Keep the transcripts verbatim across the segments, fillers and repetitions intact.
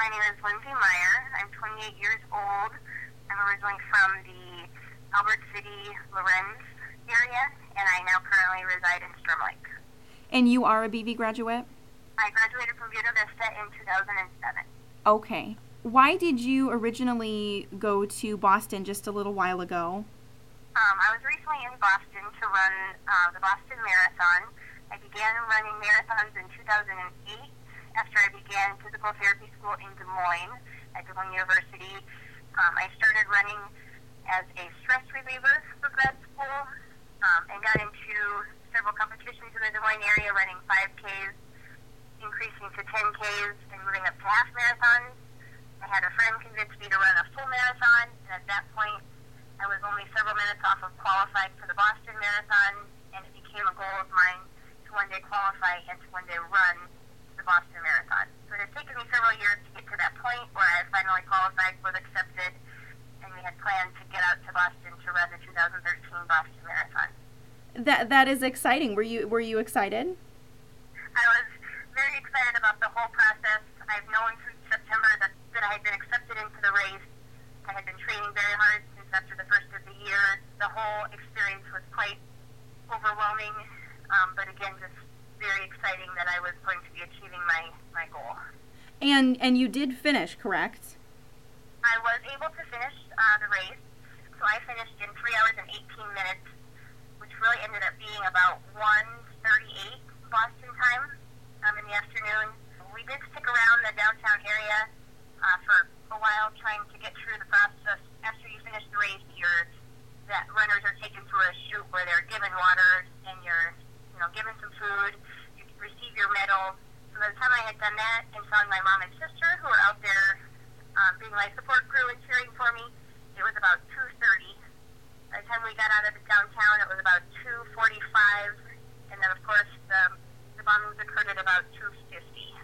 My name is Lindsay Meyer. I'm twenty-eight years old. I'm originally from the Albert City, Lorenz area, and I now currently reside in Storm Lake. And you are a B V graduate? I graduated from Buena Vista in two thousand seven. Okay. Why did you originally go to Boston just a little while ago? Um, I was recently in Boston to run uh, the Boston Marathon. I began running marathons in two thousand eight after I began physical therapy school in Des Moines at Des Moines University. Um, I started running as a stress reliever for grad school um, and got into several competitions in the Des Moines area, running five Ks, increasing to ten Ks, and moving up to half marathons. I had a friend convince me to run a full marathon, and at that point, I was only several minutes off of qualifying for the Boston Marathon, and it became a goal of mine to one day qualify and to one day run the Boston Marathon. So it has taken me several years to get to that point where I finally qualified, was accepted, and we had planned to get out to Boston to run the two thousand thirteen Boston Marathon. That that is exciting. Were you were you excited? I was very excited about the whole process. I've known since September that, that I had been accepted into the race. I had been training very hard since after the first of the year. The whole experience was quite overwhelming, um, but again, just very exciting that I was going to be achieving my, my goal. And and you did finish, correct? I was able to finish uh, the race, so I finished in three hours and eighteen minutes, which really ended up being about one thirty-eight Boston time um, in the afternoon. We did stick around the downtown area uh, for a while trying to get through the process. After you finish the race, you're, that runners are taken through a chute where they're given water and you're you know, given some food, you receive your medal. So by the time I had done that and found my mom and sister who were out there um, being my support crew and cheering for me, it was about two thirty. By the time we got out of the downtown, it was about two forty-five, and then of course the, the bombings occurred at about two fifty.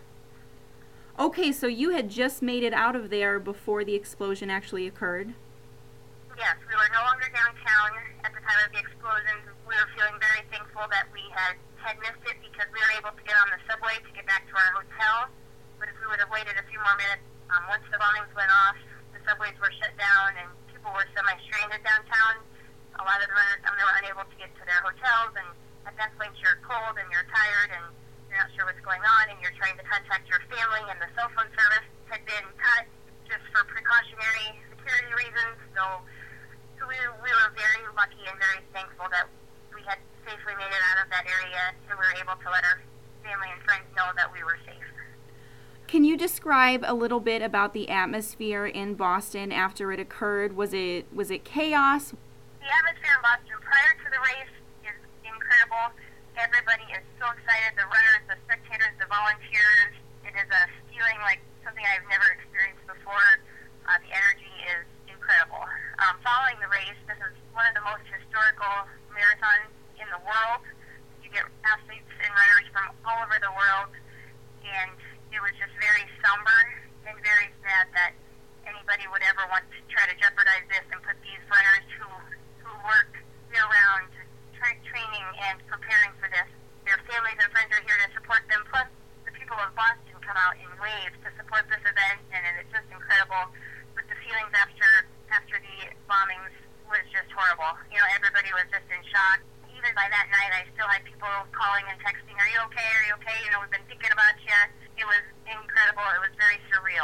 Okay, so you had just made it out of there before the explosion actually occurred? Yes, we were no longer downtown at the time of the explosions. We were feeling very thankful that we had, had missed it because we were able to get on the subway to get back to our hotel. But if we would have waited a few more minutes, um, once the bombings went off, the subways were shut down and people were semi-stranded downtown. A lot of the runners um, they were unable to get to their hotels, and at that point you're cold and you're tired and you're not sure what's going on, and you're trying to contact your family, and the cell phone service had been cut just for precautionary security reasons. So, so we, we were very lucky and very thankful that we had safely made it out of that area, and we were able to let our family and friends know that we were safe. Can you describe a little bit about the atmosphere in Boston after it occurred? Was it was it chaos? The atmosphere in Boston prior to the race is incredible. Everybody is so excited, the runners, the spectators, the volunteers. It is a feeling like something I've never experienced before. Uh, the energy is incredible. Um, following the race, this is one of the most historical marathons in the world. You get athletes and runners from all over the world, and it was just very somber and very sad that anybody would ever want to try to jeopardize this and put these runners who, who work year-round training and preparing for this. Their families and friends are here to support them, plus the people of Boston come out in waves to support this event, and it's just incredible. But the feelings after after the bombings was just horrible. You know, everybody was just in shock. Even by that night, I still had people calling and texting, "Are you okay? Are you okay? You know, we've been thinking about you." It was incredible. It was very surreal.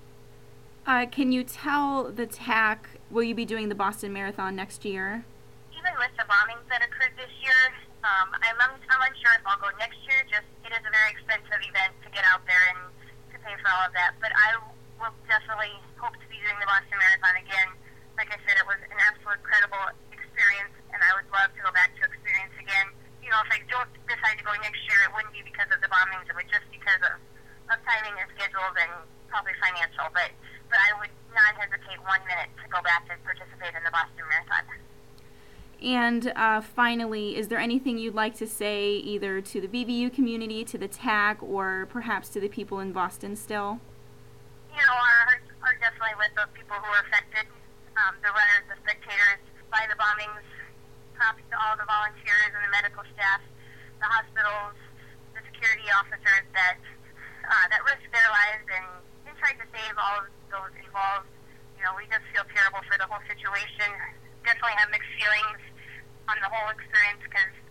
Uh, can you tell the T A C, will you be doing the Boston Marathon next year? Even with the bombings that occurred this year, um, I'm, un- I'm unsure if I'll go next year. Just it is a very expensive event to get out there and to pay for all of that. But I will definitely hope to be doing the Boston Marathon again. Like I said, it was an absolute incredible experience, and I would love to go back to experience again. You know, if I don't decide to go next year, it wouldn't be because of the bombings. It would just because of, of timing and schedules and probably financial. But but I would not hesitate one minute to go back and participate in the Boston Marathon. And uh, finally, is there anything you'd like to say either to the B V U community, to the T A C, or perhaps to the people in Boston still? You know, our hearts are definitely with those people who were affected, um, the runners, the spectators, by the bombings. Props to all the volunteers and the medical staff, the hospitals, the security officers that uh, that risked their lives in, in trying tried to save all of those involved. You know, we just feel terrible for the whole situation. Definitely have mixed feelings on the whole experience because